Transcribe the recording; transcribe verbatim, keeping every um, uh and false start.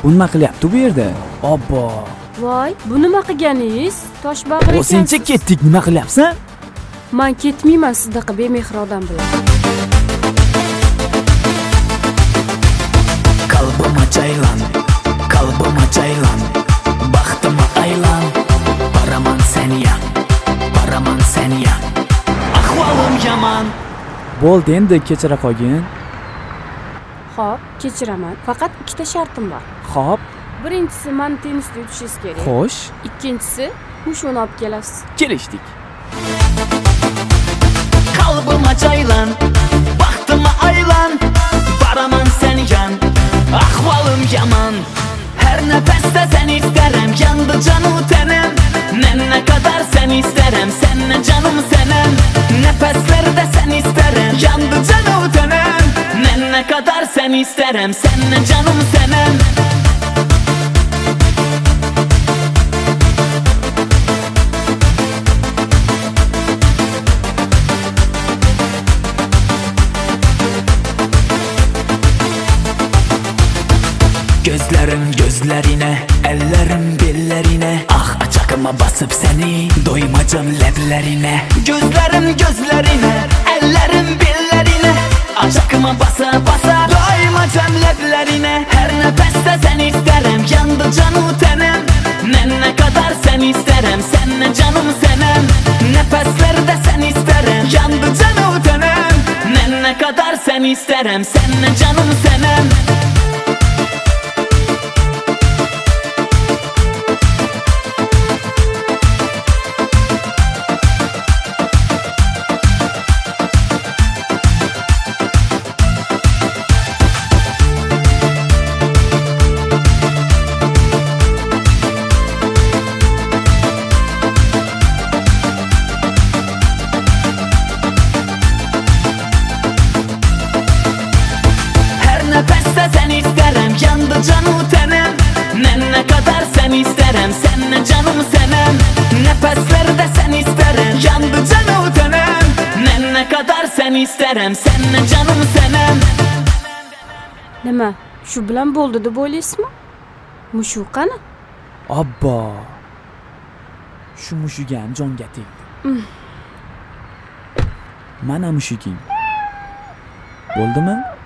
Bu nima qilyapti bu yerda? Obbo. Voy, bu nima qilganingiz? Toshbag'ir ekansiz. O'zincha ketdik, nima qilyapsan? Men ketmayman sizdaqa bemehr odam bilan. Qalbima caylan, qalbima caylan, baxtima aylan, baraman senga, baraman senga. Ahvolim yomon. Bo'ldi, endi kechira qolgin. Xo'p, kechiraman. Faqat ikkita shartim bor. Xo'p. Birinchisi, men tennisda yutishingiz kerak. Xo'sh. Ikkinchisi, mushuni olib kelasiz. Kelishdik. Qalbima caylan, baxtima aylan, baraman senga. Ahvolim yomon. Her nefeste seni isterim, yandı canım tenim. Ne ne kadar seni isterim, sen ne canım senin. Nefeslerde seni isterim, yandı canım tenim. Ne ne kadar seni isterim, sen ne canım senin. Gözlerim gözlerine, ellerim bellerine. Ah açakıma basıp seni, doymacam ledlerine. Gözlerim gözlerine, ellerim bellerine. Açakıma basa basa, doymacam ledlerine. Her nefeste seni isterim, yandı canım tenim. Ne ne kadar seni isterim, sen ne canım senin. Nefeslerde seni isterim, yandı canım tenim. Ne ne kadar seni isterim, sen ne canım senin. Nefeste seni isterim, yandı canım tenim. Ne ne kadar seni isterim, sen ne canım senin. Nefeslerde seni isterim, yandı canım tenim. Ne ne kadar seni isterim, sen ne canım senin. Nima? Shu bilan bo'ldi deb o'ylaysizmi? Mushu qani? Obbo. Shu mushuga ham jonga tegdi. Mana mushuging. Bo'ldimi?